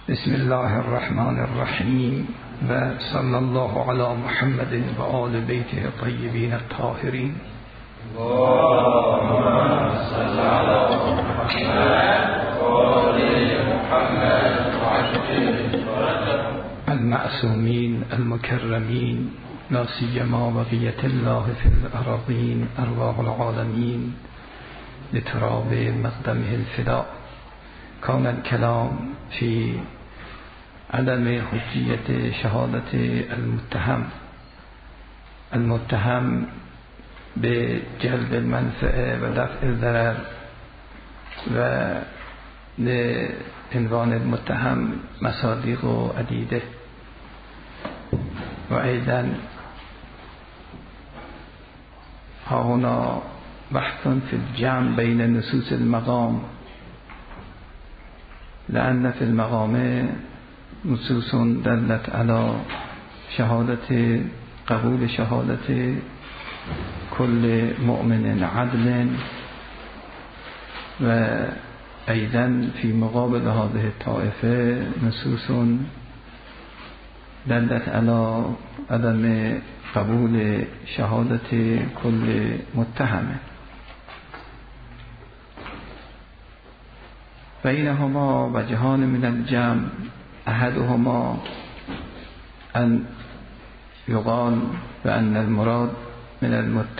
بسم الله الرحمن الرحیم و صلی الله علی محمد و آل بیته الطیبین الطاهرین. اللهم صل علی محمد و آل محمد و عجل المعصومین المکرمین لا سیما بقیة الله فی الأراضین ارواح العالمین لتراب مقدمه الفداء. کان الکلام فی عدم حجیت شهادت المتهم به جلب المنفعه و دفع الضرر و لعنوان المتهم مصادیق و عدیده و ایضا ها هنا بحث فی الجمع بین نصوص المقام، لأن في المقام نصوص دلت على شهادت قبول شهادت كل مؤمن عدل، و أيضا في مقابل هذه الطائفة نصوص دلت على عدم قبول شهادت كل متهم. بينهما وجهان من الجمع، أحدهما أن يقال بأن المراد من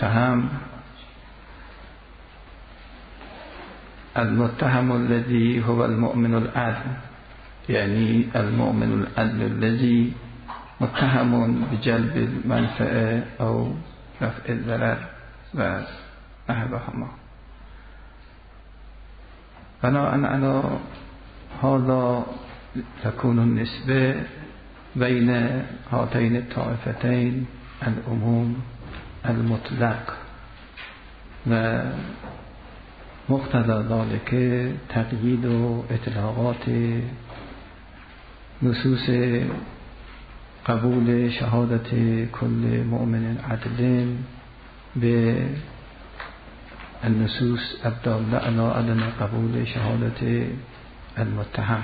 المتهم الذي هو المؤمن العدل، يعني المؤمن العدل الذي متهم بجلب المنفعة أو رفع الضرر ونحوهما. بناء على هذا تكون النسبة بين هاتين الطائفتين العموم المطلق، ومقتضى ذلك تقييد اطلاقات نصوص قبول شهادة كل مؤمن عدل النصوص الدالة على عدم قبول شهادة المتهم.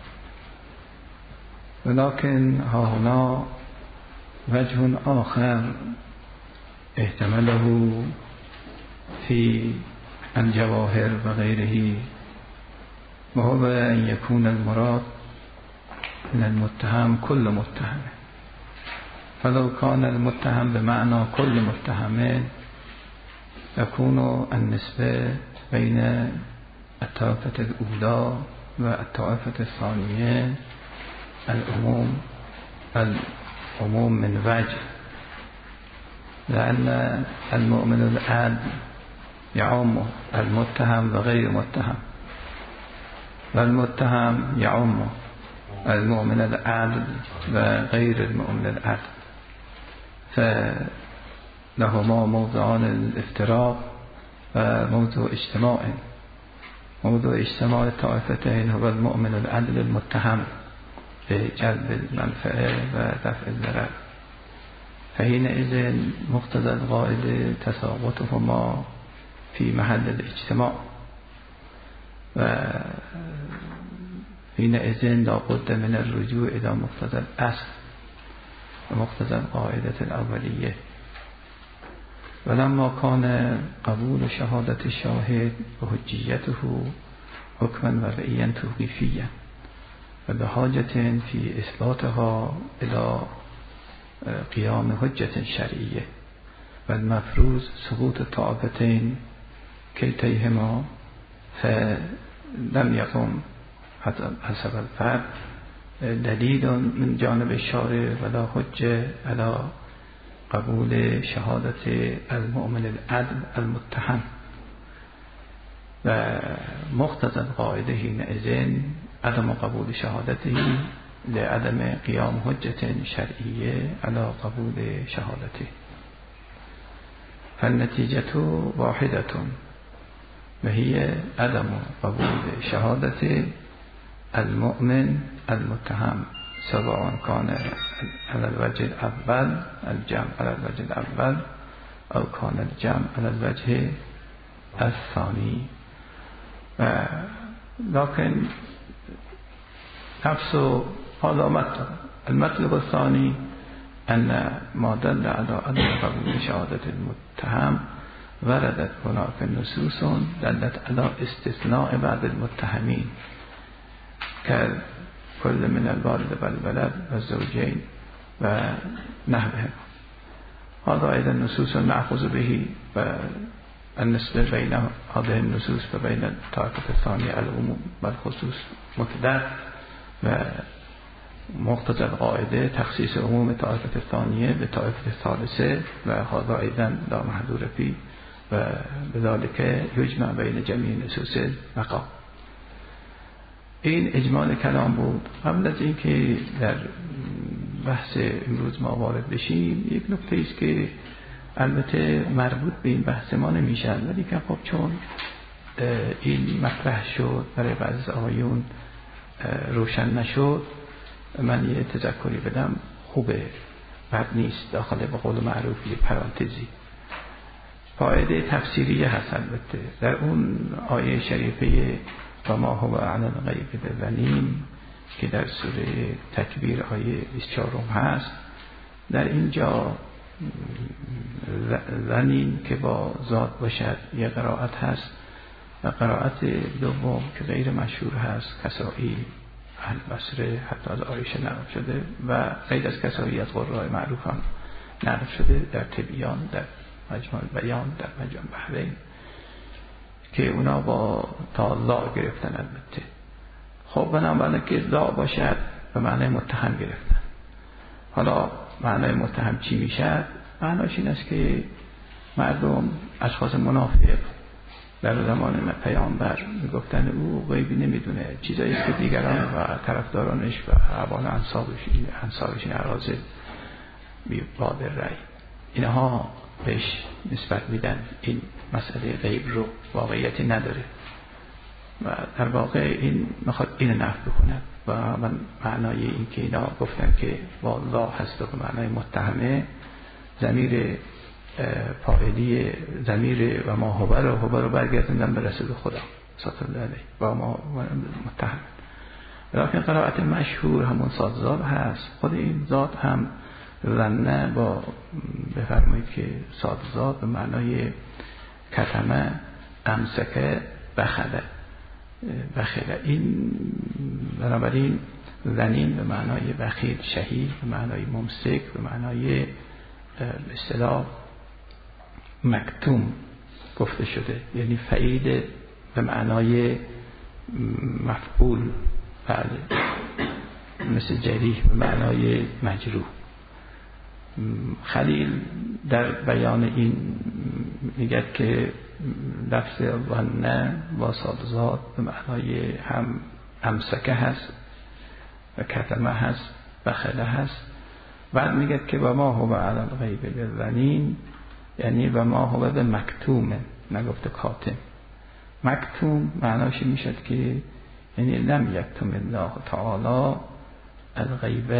ولكن ها هنا وجه آخر احتمله في الجواهر وغيره، وهو أن يكون المراد من المتهم كل متهم، فلو كان المتهم بمعنى كل متهم يكون النسبة بين الطائفة الأولى والطائفة الثانية العموم من وجه، لأن المؤمن العدل يعم المتهم وغير المتهم، والمتهم يعم المؤمن العدل وغير المؤمن العدل، فلهما موضعان الافتراق وموضوع اجتماع. موضوع اجتماع الطائفتين هو المؤمن العدل المتهم بجلب المنفعه ودفع الضرر، فحينئذ مقتضى القاعدة تساقطهما في محل الاجتماع، وحينئذ لا بد من الرجوع إلى مقتضى الأصل ومقتضى القاعدة الأولية. ولما كان قبول شهادة الشاهد وحجيته حكما وضعيا توقيفيا وبحاجة في إثباتها إلى قيام حجة شرعية، والمفروض سقوط الطائفتين كلتيهما، فلم يقم حسب الفرد دليل من جانب الشارع ولا حجة على قبول شهادة المؤمن العدل المتهم، ومقتضى القاعدة حينئذ عدم قبول شهادته لعدم قيام حجة شرعية على قبول شهادته. فالنتيجة واحدة، وهي عدم قبول شهادة المؤمن المتهم، سواء كان على الوجه الأول الجمع على الوجه الأول أو كان الجمع على الوجه الثاني. لكن نفس و هذا مطلب. المطلب الثاني أن ما دل على عدم قبول شهادة المتهم وردت هناك نصوص دلت على استثناء بعض المتهمين كل من الوالد والولد والزوجين ونحوهم. هذا أيضا نصوص نأخذ به والنسبة بين هذه النصوص وبين الطائفة الثانية العموم والخصوص مطلق ومقتضى القاعدة تخصيص عموم الطائفة الثانية بالطائفة الثالثة وهذا أيضا لا محذور فيه وبذلك يجمع بين جميع نصوص المقام. این اجمال کلام بود. قبل از اینکه در بحث امروز ما وارد بشیم یک نکته است که البته مربوط به این بحث ما نمیشه، ولی که خب چون این مطرح شد برای بعضی از آقایون روشن نشد، من یه تذکری بدم خوبه، بد نیست، داخل به قول معروف یه پرانتزی. قاعده تفسیری هست البته در اون آیه شریفه و ما هو علی الغیب بضنین که در سوره تکویر آیه 24 هست. در اینجا ضنین که با ذات باشد یه قرائت هست و قرائت دوم که غیر مشهور هست کسائی اهل بصره حتی از عایشه نقل شده و غیر از کسائی از قراء معروف هم نقل شده در تبیان، در مجمع بیان، در مجمع بحرین که اونا با تا لا گرفتن. البته خب بنابراین که لا باشد به معنی متهم گرفتن. حالا معنی متهم چی میشه؟ معناش این است که مردم اشخاص منافق در زمان پیامبر میگفتن او غیبی نمیدونه، چیزایی است که دیگران و طرفدارانش و اعوان انصارش این اراذل بادر رأی اینها بهش نسبت میدن. این مسئله غیب رو واقعیتی نداره و در واقع این میخواد اینو نفی بکنه و من معنای این که اینا گفتن که والله هست و معنای متهمه ضمیر فاعلی ضمیر و ما هو رو برگردوندن به رسول خدا صلی الله علیه و ما متهم. لیکن قرائت مشهور همون صادزاد هست. خود این ذات هم ظنه با بفرمایید که صادزاد به معنای کتمه امسکه بخله این بنابراین ظنین به معنای بخیل، شهید به معنای ممسک، به معنای به اصطلاح مکتوم گفته شده، یعنی فعیل به معنای مفعول، بله، مثل جریح به معنای مجروح. خلیل در بیان این میگه که لفظ ظنه با صادزاد به معنای هم امسکه هست و کتمه هست، بخله هست. بعد میگه که و ما هو علی الغیب بضنین، یعنی و ما هو به مکتومه، نگفته کاتم. مکتوم معناش میشد که یعنی لم یکتم الله تعالی الغیب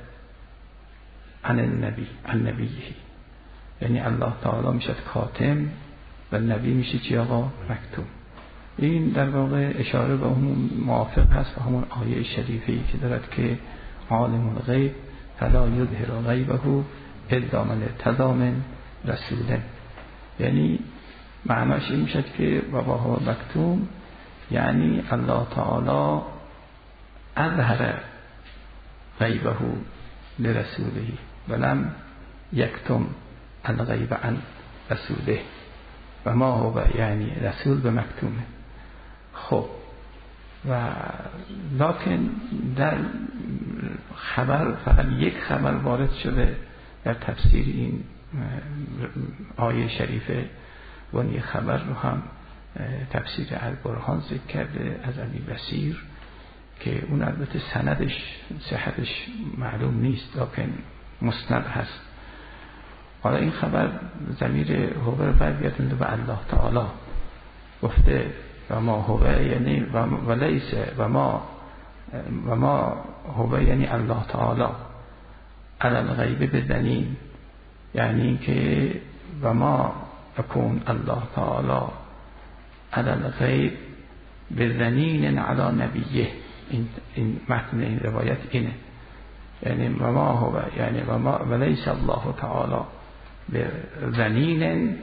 عن النبی، عن نبیه، یعنی الله تعالی میشد کاتم و نبی میشه چی آقا؟ مکتوم. این در واقع اشاره به همون موافق هست و همون آیه شریفی که دارد که عالم الغیب فلا یظهر غیبه الا من ارتضی من رسول، یعنی معناش این میشد که بابا هو مکتوم، یعنی الله تعالی اظهر غیبه لرسوله ولم یکتم الغیب عن رسوله و ما هو یعنی رسول به مکتومه. خب و لکن در خبر فقط یک خبر وارد شده در تفسیر این آیه شریفه و این خبر رو هم تفسیر البرهان ذکر کرده از علی بصیر که اون البته سندش صحتش معلوم نیست لکن مسند هست. حالا این خبر ضمیر هو برگردونده به الله تعالی، گفته و ما هو یعنی و لیس و ما هو یعنی الله تعالی علی الغیب بضنین، یعنی که و ما اکون الله تعالی علی الغیب بضنین علی نبیه، این متن این روایت اینه، یعنی و ما هو یعنی و ما ولیس الله تعالی به ظنین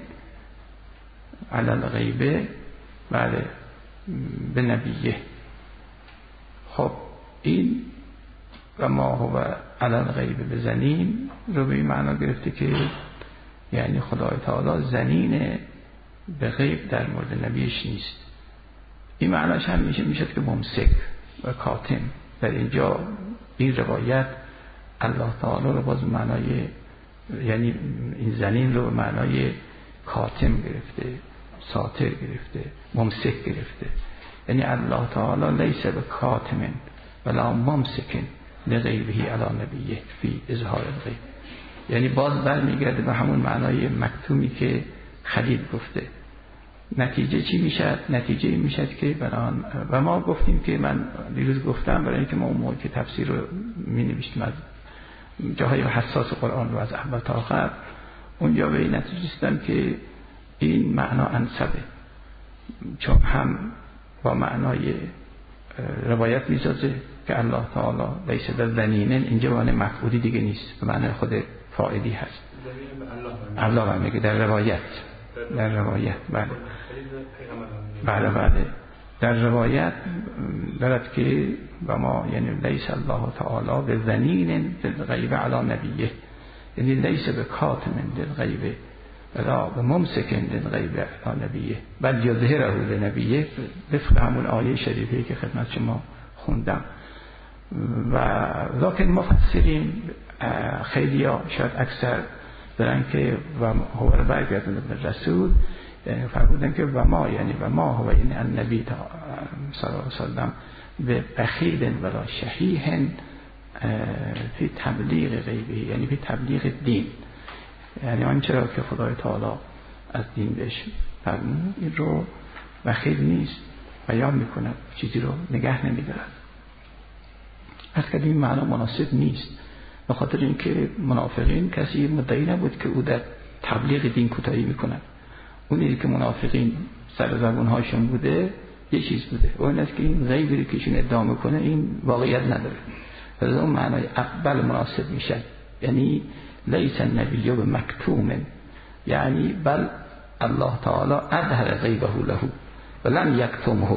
علی الغیب بله به نبیه. خب این و ما هو علی الغیب به ظنین رو به این معنا گرفته که یعنی خدای تعالی ظنین به غیب در مورد نبیش نیست. این معناش هم میشد که ممسک و کاتم. در اینجا این روایت الله تعالی رو باز معنای یعنی این ظنین رو به معنای کاتم گرفته، ساتر گرفته، ممسک گرفته. یعنی الله تعالی لیس به کاتم ولا ممسک لغیبه علی نبیه فی اظهار الغیب. یعنی باز برمیگرده به همون معنای مکتومی که خلیل گفته. نتیجه چی میشد؟ نتیجه این میشد که بران و ما گفتیم که من دیروز گفتم برای اینکه ما اون موقع که تفسیر رو می نوشتیم از جاهای حساس قرآن رو از اول تا آخر، اونجا به این نتیجه رسیدم که این معنا انسبه، چون هم با معنای روایت میسازه که الله تعالی لیس بالظنین، اینجا معنی مفعولی دیگه نیست، به معنی خود فاعلی هست. الله هم میگه در روایت بله در روایت دارد که و ما یعنی لیس الله تعالی به ظنین بالغیب علی نبیه، یعنی لیس به کاتم بالغیب ولا به ممسک بالغیب علی نبیه بل یظهره لنبیه، وفق همون آیه شریفه که خدمت شما خوندم. و لکن مفسرین خیلی ها شاید اکثر دارن که و هو رو برگردن به رسول، یعنی فرمودن که و ما یعنی و ما هو یعنی النبی صلی الله علیه وسلم به بخیل ولا شحیح فی تبلیغ غیبه، یعنی فی تبلیغ دین، یعنی آنچه را که خدای تعالی از دین بهش فرمود این رو بخیل نیست، بیان میکند، چیزی رو نگه نمیدارد. از که این معنا مناسب نیست، به خاطر اینکه منافقین کسی مدعی نبود که او در تبلیغ دین کوتاهی میکند. اونی که منافقین سر زبونهاشون بوده یه چیز بوده، اون است که این غیبی که ایشون ادعا میکنه این واقعیت نداره، از اون معنای اقبل مناسب میشه. یعنی لیس النبی به مکتوم، یعنی بل الله تعالی اظهر غیبه له ولم یکتمه.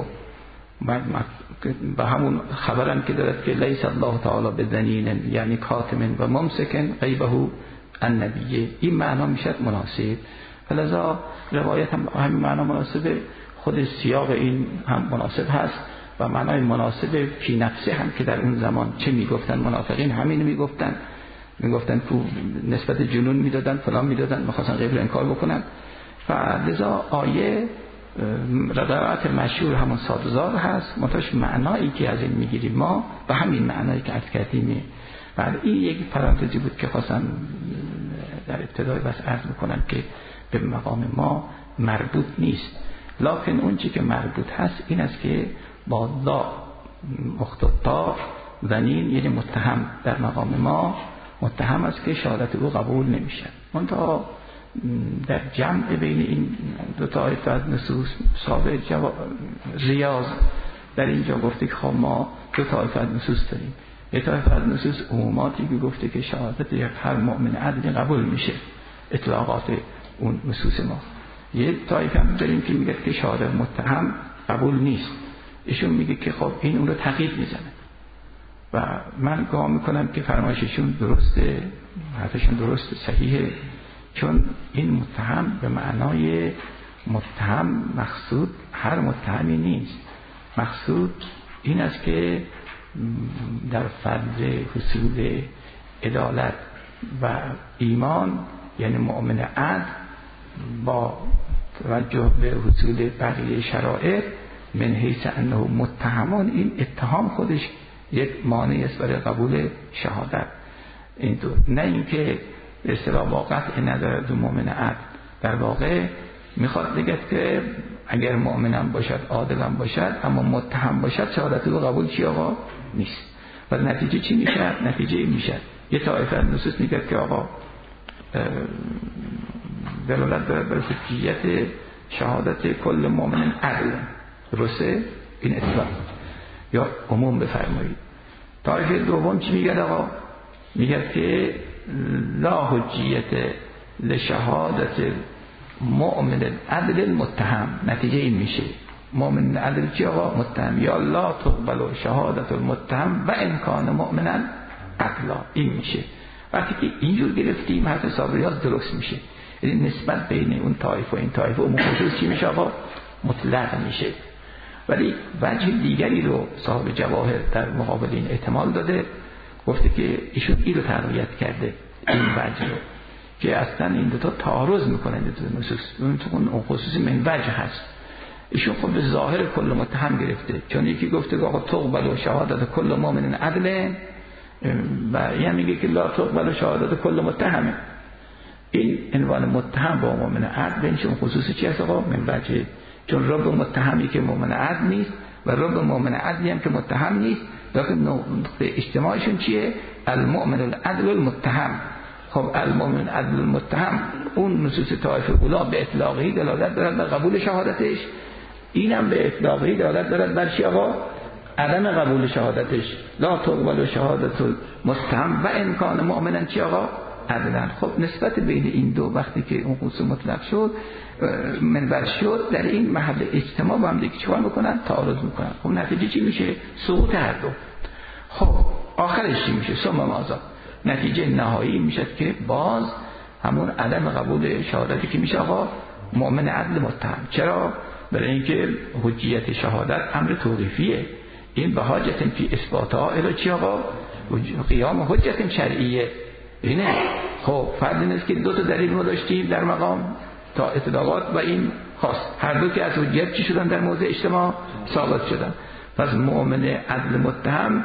به همون خبرم که دارد که لیس الله تعالی به ظنین یعنی کاتم و ممسک غیبه النبیه، این معنا میشد مناسب. فلذا روایت هم همین معنا مناسبه، خود سیاق این هم مناسب هست و معنای مناسب فی نفسه هم که در اون زمان چه میگفتن منافقین همین میگفتن که نسبت جنون میدادن فلان میدادن، میخواستن غیب رو انکار بکنن. فلذا آیه روایت مشهور همون سادزار هست، منتهاش معنایی که از این میگیریم ما و همین معنایی که عرض کردیم. بعد این یک پرانتزی بود که خواستم در ابتدای بس عرض میکنم که به مقام ما مربوط نیست، لکن اون چی که مربوط هست این است که با لا مختطا ظنین یعنی متهم در مقام ما متهم است که شهادت او قبول نمیشه. منتها در جمع بین این دو طایفه از نصوص صاحب ریاض در اینجا گفته که خب ما دو طایفه از نصوص داریم، یه طایفه از نصوص عموماتی که گفته که شهادت یک هر مؤمن عدل قبول میشه، اطلاقات اون نصوص ما. یه طایفه هم داریم که میگه که شهادت متهم قبول نیست، ایشون میگه که خب این اون رو تقیید میزنه و من گمان میکنم که فرمایششون درسته، حرفشون درسته، صحیحه، چون این متهم به معنای متهم مقصود هر متهمی نیست. مقصود این است که در فضل حصول عدالت و ایمان یعنی مؤمن عدل با توجه به حصول بقیه شرایط من حیث انه متهمان، این اتهام خودش یک مانع است برای قبول شهادت. این دو نه اینکه به اصطلاح واقعیت نداره دو مؤمن عدل، در واقع میخواد بگه که اگر مؤمنم باشد عادلم باشد اما متهم باشد شهادت او قبول چی آقا نیست. و نتیجه چی میشه؟ نتیجه این میشه یه طایفه از نصوص میگه که آقا دلالت داره بر حجیت شهادت کل مؤمن عدل، درسته این اطلاق. یا عموم بفرمایید. طایفه دوم چی میگه آقا؟ میگه که لا حجیت لشهادت مؤمن العدل المتهم. نتیجه این میشه مؤمن العدل چی آقا؟ متهم. یا لا تقبل شهادت المتهم و امکان مؤمنا عدلا. این میشه. وقتی که اینجور گرفتیم حتی صابریاز درست میشه. یعنی نسبت بین اون طایفه و این طایفه و خصوص چی میشه آقا؟ مطلق میشه. ولی وجه دیگری رو صاحب جواهر در مقابل این احتمال داده، گفته که ایشون این رو تقویت کرده، این وجه رو که اصلا این دوتا تعارض میکنه، این دوتا نصوص اون خصوصی من وجه هست. ایشون خب به ظاهر کل متهم گرفته، چون یکی گفته که آقا تقبل و شهادت کل مؤمن عدل و یه میگه که لا تقبل و شهادت کل متهمه. این عنوان متهم با مؤمن عدل این خصوصی چی هست آقا؟ من وجه. چون رب متهمی که مؤمن عدل نیست و رب مؤمن عدلی هم که متهم نیست، لیکن نقطه اجتماعشون چیه؟ المؤمن العدل المتهم. خب المؤمن عدل المتهم اون نصوص طایفه اولا به اطلاقی دلالت دارد بر قبول شهادتش، اینم به اطلاقی دلالت دارد بر چی آقا؟ عدم قبول شهادتش. لا تقبل شهادت المتهم و امکان مؤمنا چی آقا؟ عدلا. خب نسبت بین این دو وقتی که اون خصوص مطلق شد منبر شد، در این محل اجتماع با هم دیگه چیکار میکنن؟ تعارض میکنن. خب نتیجه چی میشه؟ سقوط هر دو. خب آخرش چی میشه؟ ثم ماذا؟ نتیجه نهایی میشه که باز همون عدم قبول شهادتی که میشه آقا مؤمن عدل متهم. چرا؟ برای اینکه حجیت شهادت امر توقیفیه. این به حاجت فی اثباتها الی چی آقا؟ قیام حجت شرعیه. اینه. خب فرض نیست که دو تا دلیل ما داشتیم در مقام تا اطلاقات و این خاص، هر دو که از حجیت چی شدن در موضع اجتماع؟ ثابت شدن. پس مؤمن عدل متهم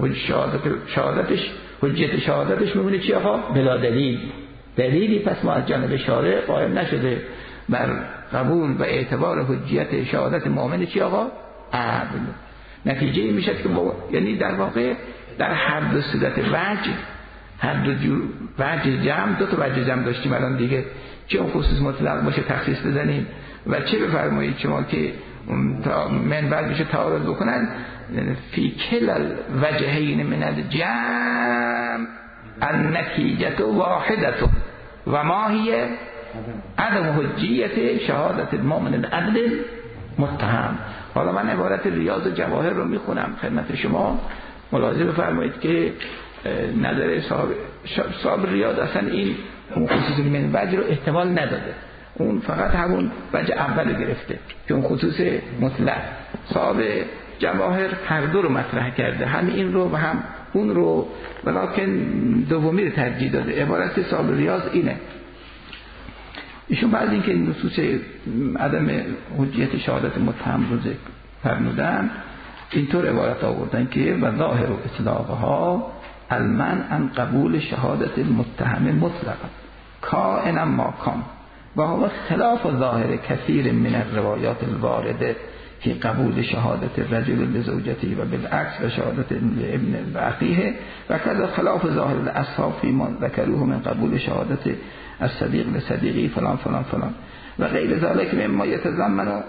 حجیت شهادتش میمونه چی آقا؟ بلا دلیل. دلیلی پس ما از جانب شارع قائم نشده بر قبول و اعتبار حجیت شهادت مؤمن چی آقا؟ عدل. نتیجه این میشه که یعنی در واقع در هر دو صورت وجه، هر دو جور وجه جمع، دو تا وجه جمع داشتیم الان دیگه، چه اون خصوص مطلق باشه تخصیص بزنیم و چه بفرمایید شما که منبع بشه تعارض بکنن. فی کل الوجهین من الجمع النتیجه واحده و ما هی عدم حجیت شهادت المؤمن العدل متهم. حالا من عبارت ریاض جواهر رو میخونم خدمت شما، ملاحظه بفرمایید که نظر صاحب ریاض اصلا این خصوص من وجه رو احتمال نداده، اون فقط همون وجه اول گرفته که اون خصوص مطلق. صاحب جواهر هر دو رو مطرح کرده، هم این رو و هم اون رو، ولیکن دومی رو ترجیح داده. عبارت صاحب ریاض اینه، ایشون بعد اینکه نصوص عدم حجیت شهادت متهم رو ذکر فرمودن، اینطور عبارت آوردن که و ظاهر و اطلاقها المنع عن قبول شهادت المتهم مطلقا کائنا ما کان و هو خلاف ظاهر کثیر من الروایات الوارده فی قبول شهادت الرجل لزوجته و بالعکس و شهادت ابن و اخیه و کذا خلاف ظاهر الاصحاب فيما ذكروه من قبول شهادت الصديق لصديقه فلان فلان فلان و غیر ذلك مما يتضمن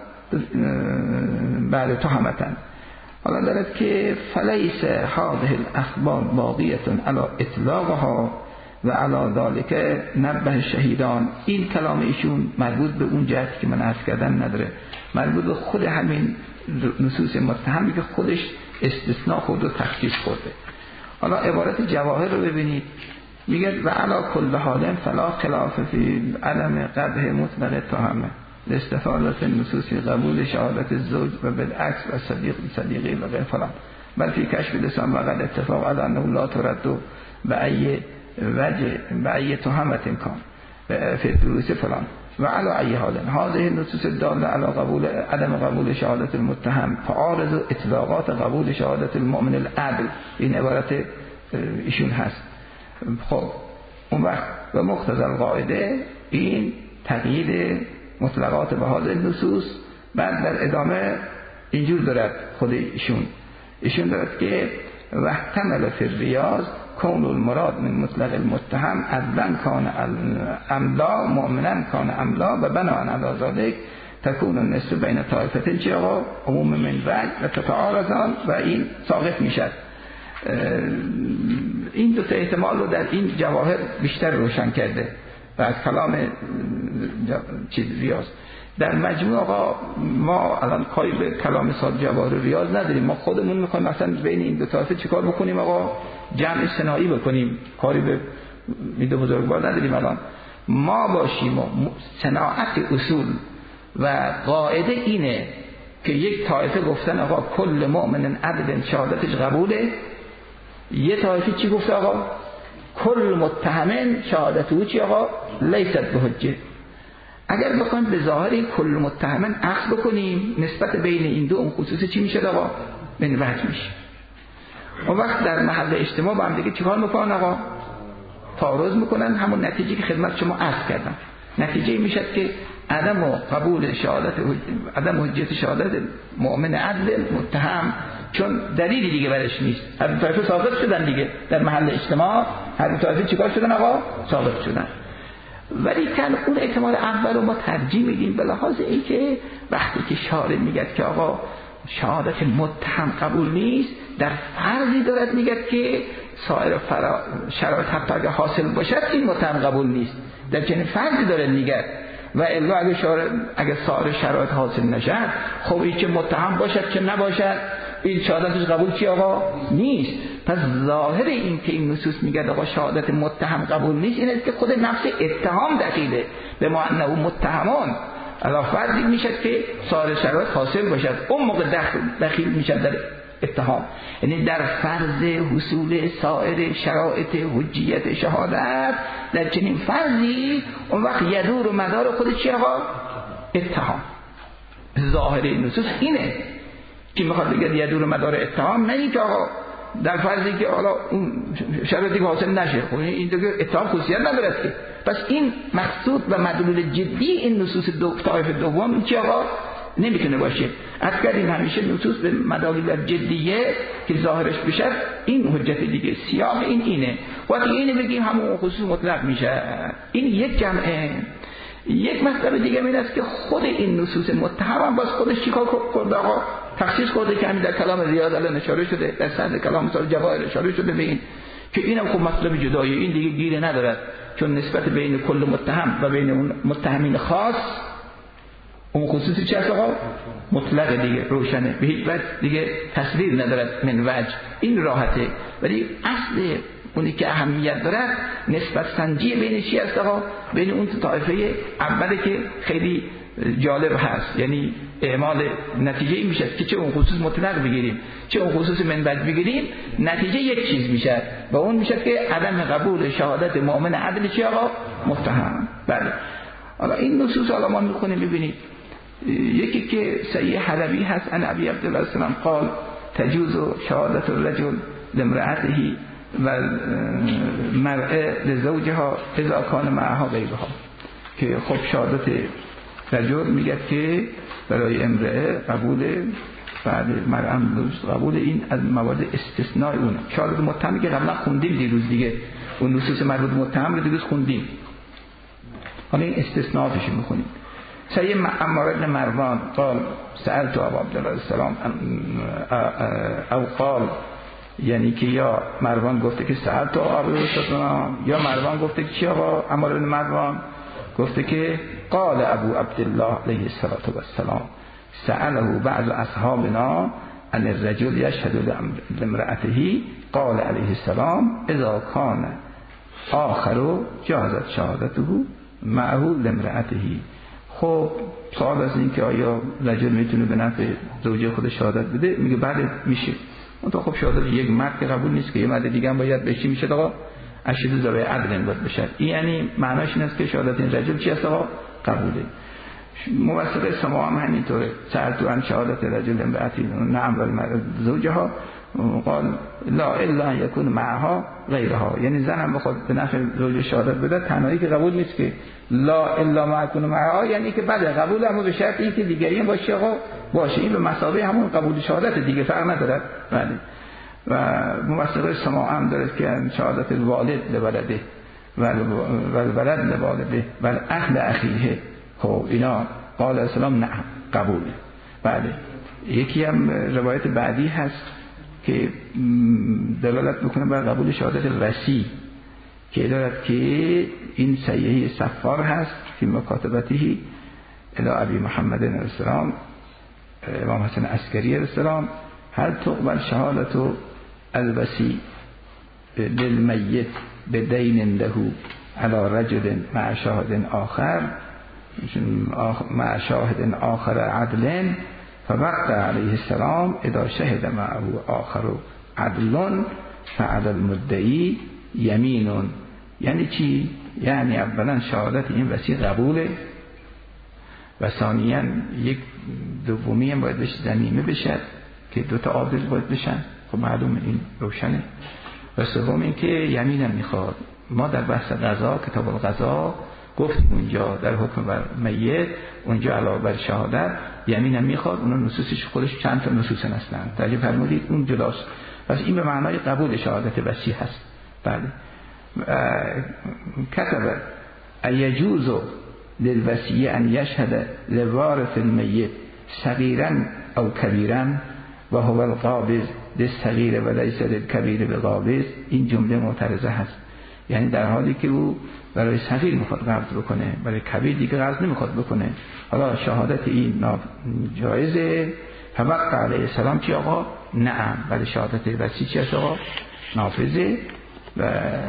بعد تهمتا. حالا دارد که فلیس هذه الاخبار باقیه علی اطلاقها و علی ذلك نبه شهیدان. این کلام ایشون مربوط به اون جهتی که من عرض کردم نداره، مربوط به خود همین نصوص متهمی که خودش استثناء خود و تخصیص خورده. حالا عبارت جواهر رو ببینید، میگه و علی کل حال فلا خلاف فی عدم قدح مطلق تهمه لاستفاده نصوص قبول شهادت الزوج و بالعکس و صدیق صدیقی و غیر فلان بل فی کشف لسان و قد اتفاق علی انه لا ترد به ای وجه به ای تهمت کان فی دروس فلان و علی ای حال هذه النصوص الداله علی قبول عدم قبول شهادت المتهم تعارض اطلاقات قبول شهادت المؤمن العدل. این عبارت ایشون هست. خب اون وقت و مقتضی القاعده این تقیید مطلقات به هذه النصوص. بعد در ادامه اینجور دارد خود ایشون دارد که واحتمل فی الریاض کون المراد من مطلق المتهم عدلا کان املا مؤمنا کان املا و بناء علی ذلك تکون النصف بین طائفتین چی آقا؟ عموم من وجه و تتعارضان و این ساقط میشد. این دو تا احتمال رو در این جواهر بیشتر روشن کرده و از کلام چیز ریاض. در مجموع آقا ما الان کاری به کلام صاحب جواهر ریاض نداریم، ما خودمون میخوایم مثلا بین این دو طایفه چیکار بکنیم آقا؟ جمع صناعی بکنیم، کاری به این دو بزرگوار نداریم. الان ما باشیم و صناعت اصول و قاعده اینه که یک طایفه گفتن آقا کل مؤمن عدل شهادتش قبوله، یه طایفه چی گفت آقا؟ کل متهمن شهادت او چی آقا؟ لیست بحجه. اگر بخوایم به ظاهر کل متهمن اخذ بکنیم نسبت بین این دو اون خصوص چی میشه آقا؟ من وجه میشه. اون وقت در محل اجتماع با هم دیگه چیکار میکنن آقا؟ تعارض میکنن. همون نتیجه که خدمت شما عرض کردم، نتیجه میشه که عدم قبول شهادت، عدم حجیت شهادت مؤمن عدل متهم، چون دلیلی دیگه برش نیست. هر دو طایفه ثابت شدن دیگه در محل اجتماع، هر دو طایفه چیکار شدن آقا؟ ثابت شدن. ولی کن اون احتمال اول رو ما ترجیح میدیم به لحاظ اینکه وقتی که شارع میگه که آقا شهادت متهم قبول نیست، در فرضی دارد میگه که سایر شرایط حتی اگه حاصل باشد این متهم قبول نیست، در چنین فرضی داره میگه. و الا اگه سایر شرایط حاصل نشد، خب این که متهم باشد که نباشد این شهادتش قبول چی آقا؟ نیست. پس ظاهر این که این نصوص میگه آقا شهادت متهم قبول نیست، این است که خود نفس اتهام دخیله به ما انه متهمان، علا فرضی میشد که سایر شرایط حاصل باشد، اون موقع دخیل میشد در اتهام. یعنی در فرض حصول سایر شرایط حجیت شهادت، در چنین فرضی اون وقت یدور و مدار خود چی آقا؟ اتهام. ظاهر این نصوص اینه که میخواد بگه یدور و مدار اتهام، نه این که آقا در فرضی که حالا اون شرایطی حاصل نشه، خب این دیگه اتهام خصوصیت ندارد که. پس این مقصود و مدلول جدی این نصوص طایفه دوم این که آقا نمیتونه باشه. از کردیم همیشه نصوص به مدلول جدیه که ظاهرش بشه این حجت دیگه، سیاق این اینه. وقتی اینه بگیم همون خصوص مطلق میشه. این یک جمعه. یک مطلب دیگه این است که خود این نصوص متهم هم باز خودش چیکار کرده آقا؟ تخصیص کرده که همین در کلام ریاض الان اشاره شده، در سند کلام مثال جواهر اشاره شده به این که اینم خب مطلب جداییه، این دیگه گیره ندارد، چون نسبت بین کل متهم و بین اون متهمین خاص اون خصوصی چه است آقا؟ مطلق دیگه، روشنه، به هیچ وجه دیگه تصویر ندارد من وجه. این راحته. ولی اصل اونی که اهمیت دارد نسبت سنجی بین چی است آقا؟ بین اون طایفه اولی که خیلی جالب هست، یعنی اعمال نتیجه این میشه که چه اون خصوص مطلق بگیریم چه اون خصوص من وجه بگیریم، نتیجه یک چیز میشه و اون میشه که عدم قبول شهادت مؤمن عدل چی آقا؟ متهم. بله. حالا این نصوص حالا ما میخونیم ببینید. یکی که صحیح حلبی هست ان ابی عبدالله السلام قال تجوز شهادت الرجل لامرأته و المرأة لزوجها اذا کان معها غیرها، که خب شهادت رجل میگه که برای امرأه قبول، بعد مرأة قبول، این از موارد استثناء اون. شهادت متهم که قبلا خوندیم دیروز دیگه، اون نصوص مربوط متهم رو دیروز خوندیم، حالا این استثناءاتش میخونیم. سید عمار بن مروان قال سألت ابا عبدالله السلام او قال، یعنی که یا مروان گفته که سألت ابا عبدالله السلام، یا مروان گفته که چی آقا؟ عمار بن مروان گفته که قال ابو عبدالله علیه السلام سأله بعض اصحابنا ان الرجل یشهد لامرأته قال علیه السلام اذا کان آخر جازت شهادته معه لامرأته. خب سوال از این که آیا رجل میتونه به نفع زوجه خود شهادت بده؟ میگه بله میشه. اون تو خب شهادت یک مرد که قبول نیست که یه مرد دیگه هم باید بهش میشه آقا اشهد ذوی عدل باید بشه. این یعنی معناش این است که شهادت این رجل چی است آقا؟ قبوله. موثق سما هم همینطوره. سألت عن شهادت رجل امرأتی نعم والمرأة زوجها قال لا الا ان يكون معها غیرها، یعنی زن هم بخواد به نفع زوج شهادت بده تنهایی که قبول نیست که لا الا ما يكون معها، یعنی که بعد قبول اما به شرط اینکه دیگری هم باشه آقا باشه. این به مثابه همون قبول شهادت دیگه، فرق نداره. بله. و موثق سما هم داره که شهادت الوالد لولده و الولد لوالده و اهل اخیه، خب اینا قال السلام نعم قبول. بله. یکی هم روایت بعدی هست که دلالت میکنه بر قبول شهادت وصی که دارد که این صحیحه صفار هست فی مکاتبته الی ابی محمد علیه السلام امام حسن عسکری علیه السلام هل تقبل شهادت الوصی للمیت بدین له علی رجل مع شاهد آخر مع شاهد آخر عدل فوقت علیه السلام اذا شهد معه آخر عدل فعلى المدعی یمین. یعنی چی؟ یعنی اولا شهادت این وصی قبوله و ثانیاً یک دومی هم باید بهش ضمیمه بشد که دوتا عادل باید بشن. خب معلومه این روشنه. و سوم این که یمین هم میخواد. ما در بحث قضا کتاب القضا گفتیم اونجا در حکم بر میت اونجا علاوه بر شهادت یمین هم میخواد. اون نصوصش خودش چند تا نصوص هستن توجه فرمودید اون جداست. پس این به معنای قبول شهادت وصی هست. بله. کتب ایجوز للوصی ان یشهد لوارث المیت صغیرا او کبیرا و هو القابض للصغیر و لیس للکبیر بقابض. این جمله معترضه هست. یعنی در حالی که او برای صغیر میخواد قبض بکنه برای کبیر دیگه قبض نمیخواد بکنه. حالا شهادت این جایزه. فوقت علیه السلام چی آقا؟ نعم. ولی شهادت وصی چی است آقا؟ نافذه. و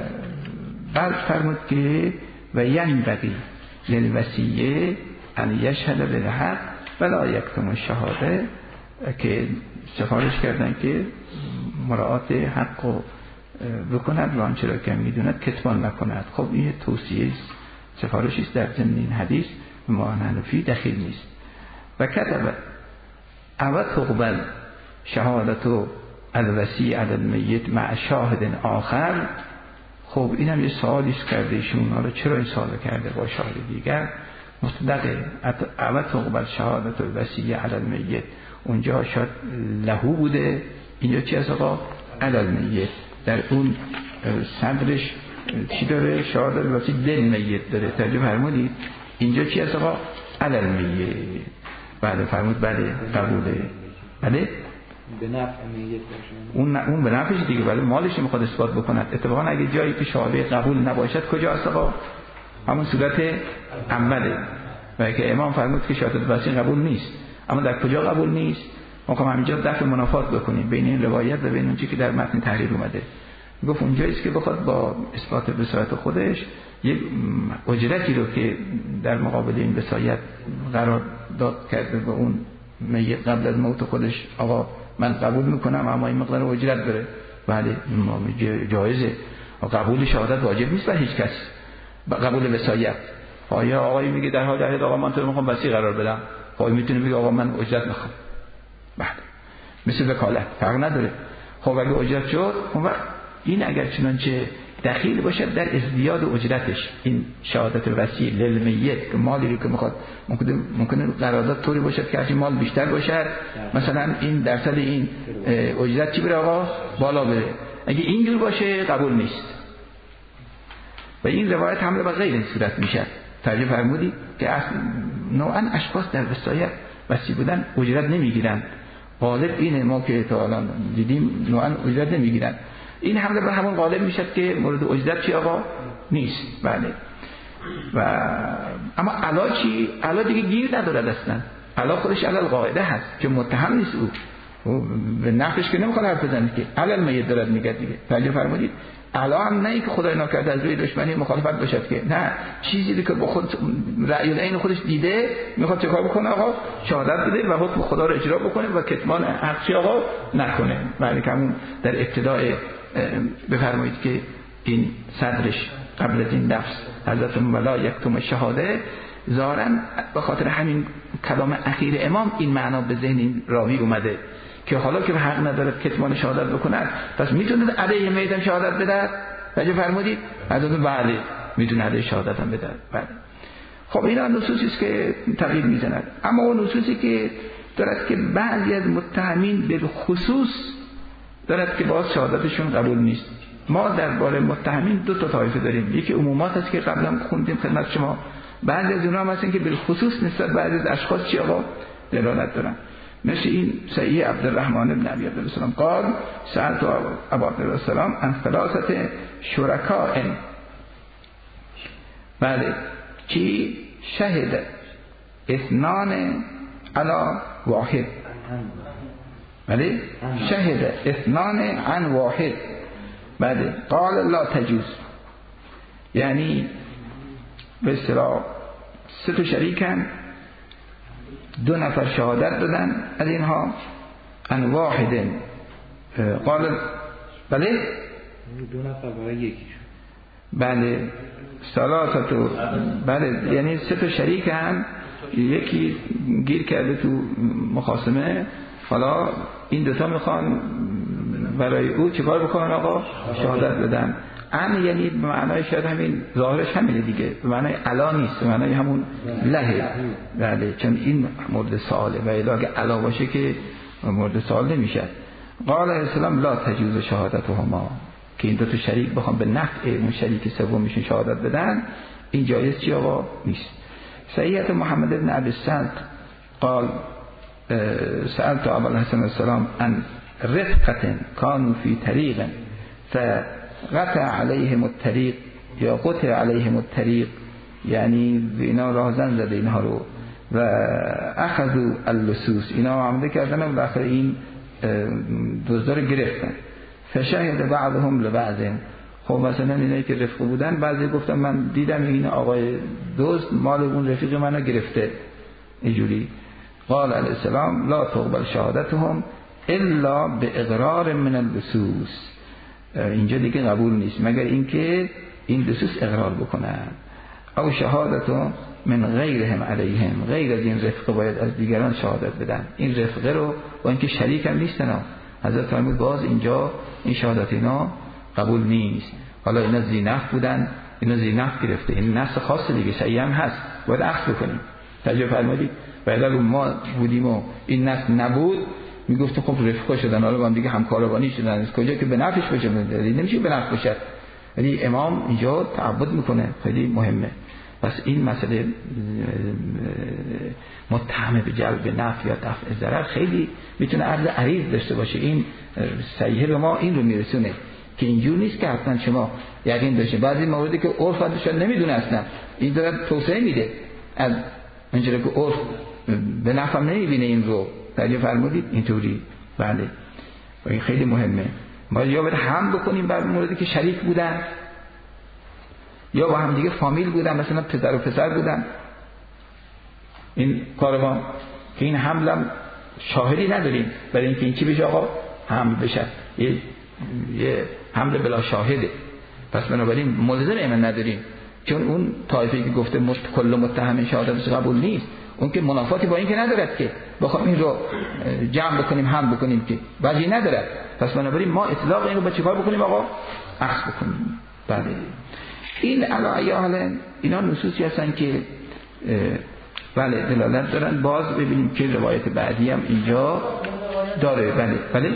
بعد فرمود که و ینبغی للوصی ان یشهد بالحق ولا یکتم الشهاده که سفارش کردن که مراعات حق رو بکند و آنچه را که میدوند کتمان نکند. خب این توصیه است سفارشی است در ضمن این حدیث ما حنفی دخیل نیست. و کتب او تقبل شهادت الوصی علی المیت مع شاهد آخر. خب اینم یه سوالی است کرده ایشون. حالا چرا این سوال کرده با شاهد دیگر؟ مطلقه او تقبل شهادت الوصی علی المیت اونجا شاید لهو بوده. اینجا چی است آقا؟ علی المیت. در اون صدرش چی داره؟ شهادت الوصی للمیت داره. توجه فرمودید؟ اینجا چی است آقا؟ علی المیت. بعد فرمود بله قبوله. بله به نفع میت باشه. اون به نفعش دیگه. ولی مالش میخواد اثبات بکند. اتفاقا اگه جایی که شهاده قبول نباشد کجا است آقا؟ همون صورت اوله. و که امام فرمود که شهادت وصی قبول نیست. اما در کجا قبول نیست؟ ما که همینجا دفع منافات بکنیم بین این روایت و بین اون چیزی که در متن تحریر اومده. گفت اونجایی است که بخواد با اثبات وصایت خودش یک اجرتی رو که در مقابل این وصایت قرار داد کرده به اون میت قبل از موت خودش آقا من قبول میکنم اما این مقدار اجرت داره. بله جایزه. قبول شهادت واجب نیست بر هیچ کس. قبول وصایت آیا آقایی میگه در حال جهاد آقا من تو رو میخوام وصی قرار بدم، آقا میتونه بگه آقا من اجرت میخوام. بله مثل وکالت فرق نداره. خب اگه اجرت شد اون وقت این اگر چنانچه دخیل باشد در ازدیاد اجرتش این شهادت وصی للمیت که مالی که میخواد ممکنه قرارداد طوری باشد که از این مال بیشتر باشد مثلا این درصد این اجرت چی بره آقا بالا بره. اگه اینجور باشه قبول نیست. و این روایت حمله بر غیر این صورت میشه. توجه فرمودی که نوعا اشخاص در وصایت وصی بودن اجرت نمیگیرن. غالب اینه ما که تا الان دیدیم نوعا اجرت نمیگیرن. این حمله بر همون غالب میشد که مورد اجرت چی آقا نیست. بله. و اما علا چی؟ علا دیگه گیر ندارد اصلا. علا خودش علل قاعده هست که متهم نیست او به نفسش که نمیخواد حرف بزنه که علل میت دارد میگه دیگه. توجه فرمودید؟ علا هم نه که خدای ناکرده از روی دشمنی مخالفت باشد که نه چیزی که با خود رأی العین خودش دیده میخواد چیکار بکنه آقا شهادت بده و حکم خدا رو اجرا بکنه و کتمان حقی آقا نکنه. بله که همون در ابتدای بفرمایید که این صدرش قبل از این لفظ حضرت ولا یکتم شهاده ظاهرا به خاطر همین کلام اخیر امام این معنا به ذهن این راوی اومده که حالا که حق نداره کتمان شهادت بکنه پس میتونه علیه میتم شهادت بده. توجه فرمودید؟ حضرت بله میتونه علیه شهادت هم بده. بله. خب اینا نصوصی است که تقیید میزند. اما اون نصوصی که دارد که بعضی از متهمین به خصوص دارد که باز شهادتشون قبول نیست. ما درباره متهمین دو تا طایفه داریم. یکی عمومات است که قبلا خوندیم خدمت شما بعضی از اونها مثلا که بالخصوص نسبت بعضی از اشخاص چی آقا دلالت دارن. مثل این صحیح عبدالرحمن بن ابی عبدالسلام قال سألت ابا عبدالسلام عن ثلاثه شرکاء، بله کی شهد اثنان علی واحد، بله شهد اثنان عن واحد، بله قال لا تجوز، یعنی به اصطلاح سه تا شریکن، دو نفر شهادت دادن از اینها عن واحد، قال بله دو نفر برای یکیشون، بله ثلاثه، بله یعنی سه تا شریک هم، یکی گیر کرده تو مخاصمه، حالا این دوتا میخوان برای او چیکار بکنن آقا؟ شهادت بدن. ان یعنی به معنای شاید همین ظاهرش همینه دیگه، به معنای علا نیست، به معنای همون لهه، بله چون این مورد سواله و الا اگه علا باشه که مورد سوال نمیشه. قال علیه السلام لا تجوز شهادتهما، که این دو تا شریک بخوام به نفع اون شریک سومشون شهادت بدن، این جایز چی آقا نیست. صحیحت محمد بن ابی السلط قال سألت ابا الحسن السلام عن رفقة كانوا في طريق فقطع عليهم الطريق یا قطع عليهم الطريق، یعنی اینا راهزن زده اینها رو و اخذوا اللصوص، اینا عمده کردن و بالاخره این دزدا رو گرفتن. فشهد بعضهم لبعض، خب مثلا اینایی که رفقه بودن بعضی گفتن من دیدم این آقای دزد مال اون رفیق منو گرفته اینجوری. قال علیه السلام لا تقبل شهادتهم الا باقرار من اللصوص، اینجا دیگه قبول نیست مگر اینکه این لصوص اقرار بکنن، او شهادت من غیرهم علیهم، غیر از این رفقه باید از دیگران شهادت بدن. این رفقه رو با اینکه شریک هم نیستن، حضرت فرمود باز اینجا این شهادت اینا قبول نیست. حالا اینا زینف بودن، اینا زینف گرفته، این نص خاص دیگه صحیح هم هست، باید اخذ بکنیم. تجربه فرمودید و اگر ما بودیم و این نص نبود میگفت خب رفقه شدن، حالا با هم دیگه همکاربانی شدن، از کجا که به نفعش باشه، نمیشه به نفع باشه. ولی امام اینجا تعبد میکنه، خیلی مهمه. پس این مسئله متهم به جلب نفع یا دفع ضرر خیلی میتونه عرض عریض داشته باشه. این صحیحه به ما این رو میرسونه که اینجور نیست که حتما شما یقین داشته. بعضی موردی که عرف ازش نمیدونه اصلا، این داره توسعه میده از اینجوری که عرف به نفع نمیبینه این رو. تعریف فرمودید اینطوری، بله و این خیلی مهمه. ما یا باید هم بکنیم بر موردی که شریک بودن یا با هم دیگه فامیل بودن، مثلا پدر و پسر بودن، این کار ما که این حملم شاهدی نداریم برای اینکه این چی بشه آقا حمل بشه، یه حمل بلا شاهده. پس بنابراین ملزم ایمن نداریم، چون اون طایفه‌ای که گفته کل متهم شهادتش قبول نیست، اون که منافاتی با این که ندارد که بخوام این رو جمع بکنیم هم بکنیم که وجهی ندارد. پس بنابراین ما اطلاق این رو با چیکار بکنیم آقا؟ اخذ بکنیم. بله این علی حال اینا نصوصی هستن که بله دلالت دارن. باز ببینیم که روایت بعدی هم اینجا داره. بله بله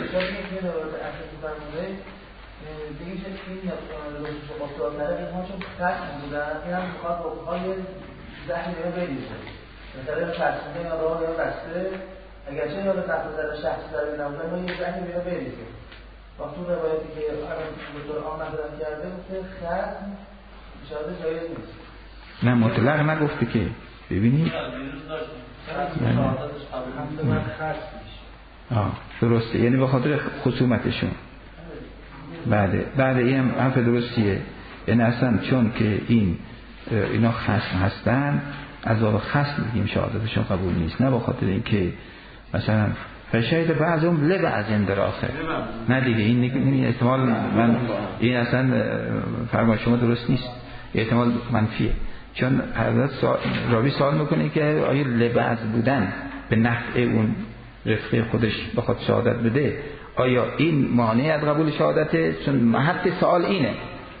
مثلا تصمیم یا راه یا بسته اگرچه یا به تفاضل شخصی در نمونه ما یه زنی بیا بریزه. وقتی اون روایتی که الان دکتر آن مطرح کرده گفته ختم شاید جایز نیست. نه مطلق نگفته که ببینید درسته، یعنی به خاطر خصومتشون. بعد این هم حرف درستیه، یعنی اصلا چون که اینا خصم هستن از باب خصم میگیم شهادتشون قبول نیست، نه به خاطر اینکه مثلا فشاید بعضهم لبعض دراسه، نه دیگه این احتمال من این اصلا فرمان شما درست نیست، احتمال منفیه. چون حضرت راوی سوال میکنه که آیا لبعض بودن به نفع اون رفقه خودش بخواد شهادت بده آیا این مانع از قبول شهادته؟ چون محط سوال اینه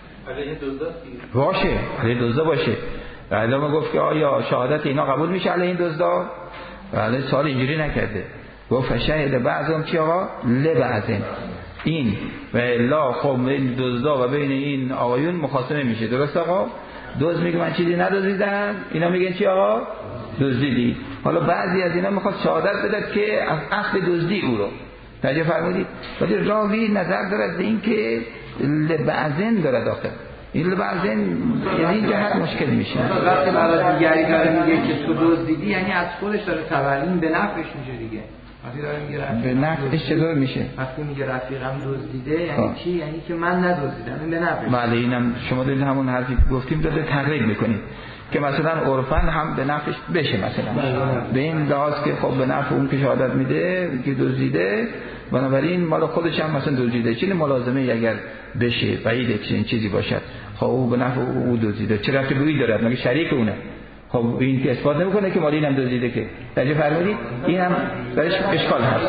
باشه علیه دزدا باشه. بعد ما گفت که آیا شهادت اینا قبول میشه علیه این دزدا؟ بعد سوال اینجوری نکرده، گفت شهید بعضم چی آقا؟ لبعضن. این و لا خب این دزدا و بین این آقایون مخاصمه میشه، درست آقا؟ دزد میگه من چیزی ندزدیدم، اینا میگن چی آقا؟ دزدیدی. حالا بعضی از اینا میخواد شهادت بدد که از اصل دزدی او رو توجه فرمودید، ولی راوی نظر دارد به این که لبعضن دارد آخر این لبعضن، یعنی این جهت مشکل میشه. وقتی برای دیگری داره میگه که تو دزدیدی، یعنی از خودش داره تبرین به نفعش میشه دیگه. وقتی داره میگه به نفعش چطور میشه؟ وقتی میگه رفیقم دزدیده یعنی چی؟ یعنی که من ندزدیدم، این به نفعش. بله اینم شما دارید همون حرفی که گفتیم داده تقریب میکنید که مثلا عرفاً هم به نفعش بشه، مثلا به این لحاظ که خب به نفع اون که شهادت میده که دزدیده، بنابراین مال خودش هم مثلا دزدیده، چه ملازمه اگر بشه بعیده که این چیزی باشد، خب او به نفع او دزدیده، چه ربطی به این دارد؟ مگه شریک اونه؟ خب این که اثبات نمیکنه که مال اینم دزدیده که. درجه فرمودید اینم درش اشکال هست.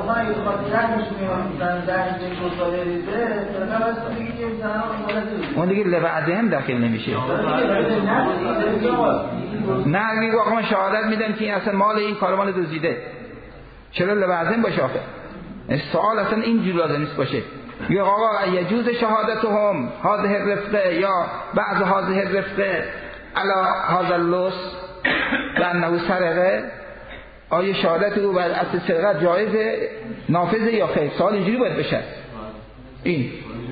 اون دیگه لبعده هم داخل نمیشه. نه میگه آقا من شهادت میدم که اصلا مال این کار مال دزدیده، چرا لبعده باشه آخه؟ سوال اصلا اینجور لازم نیست باشه. یا آقا یجوز شهادتهم هذه الرفقه یا بعض هذه الرفقه علا هذا اللص و انه سرقه، آیا شهادت او بر اصل سرقت جایزه نافذه یا خیر؟ سوال اینجوری باید بشه. این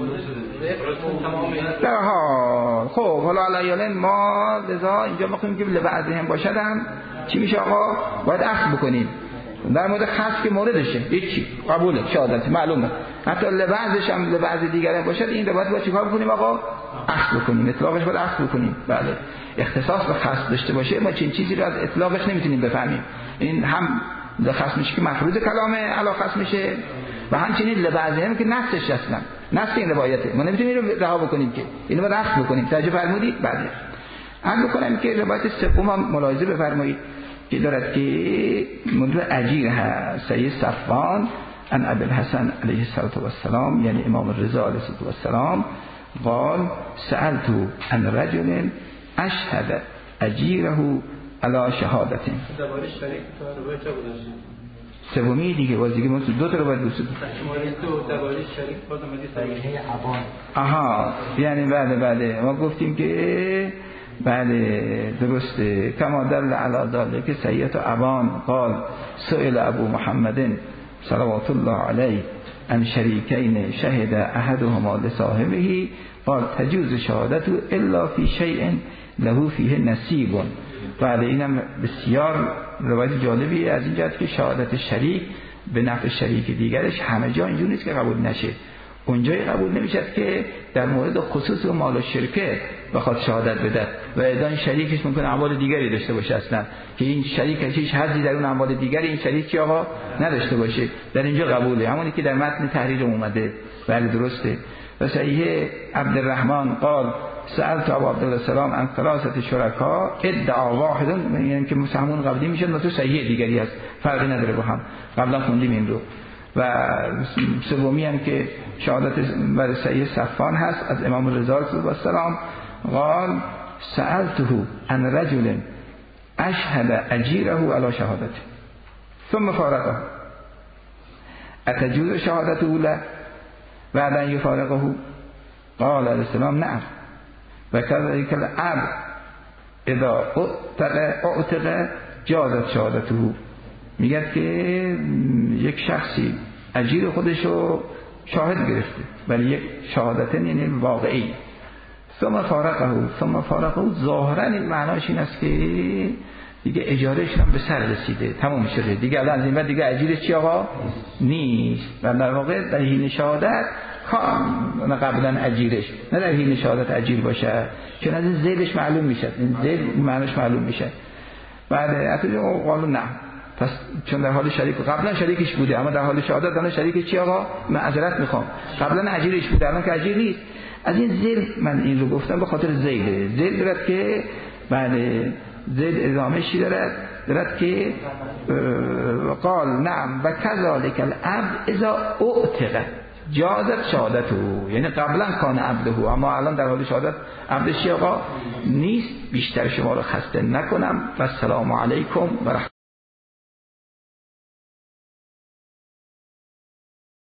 در حال خب حالا علیالن ما لذا اینجا میخواییم که لبعضه هم باشد هم چی میشه آقا؟ باید اخذ بکنیم. در مورد خاص که موردشه هیچی قبوله شهادت معلومه، حتی لبعضش هم لبعض دیگر هم باشد این رو باید چیکار بکنیم آقا؟ اخذ بکنیم، اطلاقش باید اخذ بکنیم. بله اختصاص به خاص داشته باشه ما چنین چیزی رو از اطلاقش نمیتونیم بفهمیم. این هم خاص میشه که مفروض کلامه علا خاص میشه و همچنین لبعضه هم که نصش اصلا نص این روایته ما نمیتونیم اینو رها بکنیم که اینو باید اخذ بکنیم. توجه فرمودید؟ بله عرض بکنم که روایت سوم هم ملاحظه بفرمایید که دارد که موضوع اجیر هست. سید صفوان عن ابی الحسن علیه السلام یعنی امام رضا علیه السلام قال سألت عن رجل اشهد اجیره علی شهادته. سومی دیگه باز دیگه من دو تا رو باید دوست آها یعنی بله ما گفتیم که بله درسته کما دل علی ذلک سید ابان قال سئل ابو محمد صلوات الله علیه عن شریکین شهد احدهما لصاحبه قال تجوز شهادته الا فی شیء له فیه نصیب. بله اینم بسیار روایت جالبی از این جهت که شهادت شریک به نفع شریک دیگرش همه جا اینجور نیست که قبول نشه. اونجایی قبول نمیشد که در مورد خصوص و مال و شرکه بخواد شهادت بده و اذن شریکش ممکن اموال دیگری داشته باشه اصلا که این شریکش هیچ حظی در اون اموال دیگری این شریک آقا نداشته باشه، در اینجا قبوله، همونی که در متن تحریر اومده. بله درسته. و صحیح عبدالرحمن قال سألت ابو عبدالله السلام عن ثلاثه شرکا ادعا واحد، یعنی که مسلمون قبلی میشد مثل صحیح دیگری است، فرقی نداره با هم، قبلا خوندیم این رو. و سومی هم که شهادت بر سید صفوان هست از امام رضا علیه السلام قال سألته عن رجل اشهد اجیره علی شهادته ثم فارقه اتجوز شهادته له بعد ان یفارقه قال علیه السلام نعم و كذلك العبد اذا اعتق جازت شهادته. میگه که یک شخصی اجیر خودشو شاهد گرفته ولی یک شهادت یعنی واقعی ثم فارقه ظاهرا این معناش این است که دیگه اجارهش هم به سر رسیده تمام شده دیگه، الان از این بعد دیگه اجیرش چی آقا نیست و در واقع در حین شهادت کام قبلا اجیرش نه در حین شهادت اجیر باشه چون از زیلش معلوم میشه، این زیل معناش معلوم میشه. بعد اتو قالو نه پس چون در حال شریک قبلا شریکش بوده اما در حال شهادت الان شریکش چی آقا؟ معذرت میخوام قبلا اجیرش بوده الان که اجیر نیست. از این زیل من این رو گفتم به خاطر زیل دارد که بعد زیل ادامه‌شی دارد که قال نعم و کذالک العبد اذا اعتق جازت شهادته، یعنی قبلا کان عبده اما الان در حال شهادت عبدش آقا نیست. بیشتر شما رو خسته نکنم و السلام علیکم و